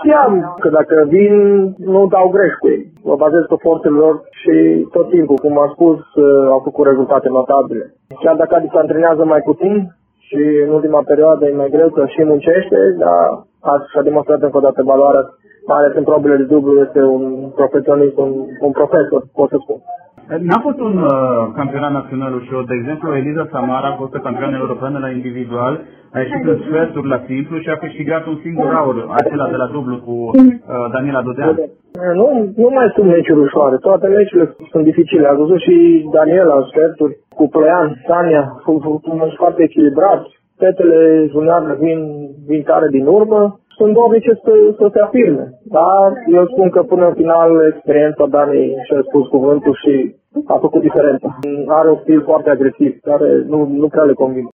știam că dacă vin, nu dau greș cu ei. Mă bazez pe forțele lor și tot timpul, cum am spus, au făcut rezultate notabile. Chiar dacă Adi se antrenează mai puțin și în ultima perioadă e mai greu să și muncește, dar azi și-a demonstrat încă o dată valoarea, mai ales în probele de dublu, este un profesionist, un profesor, pot să spun. N-a fost un campionat național ușor. De exemplu, Eliza Samara a fost campioană europeană la individual, a ieșit în sferturi la simplu și a câștigat un singur aur, acela de la dublu cu Daniela Dodean. Nu mai sunt meciuri ușoare, toate meciurile sunt dificile. A văzut și Daniela în sferturi, cu Ploian, Tania, un meci foarte echilibrat. Fetele junioare vin tare din urmă, sunt dornice să se afirme. Dar eu spun că până în final experiența Dani și-a spus cuvântul și a făcut diferența. Are un stil foarte agresiv, care nu prea le convine.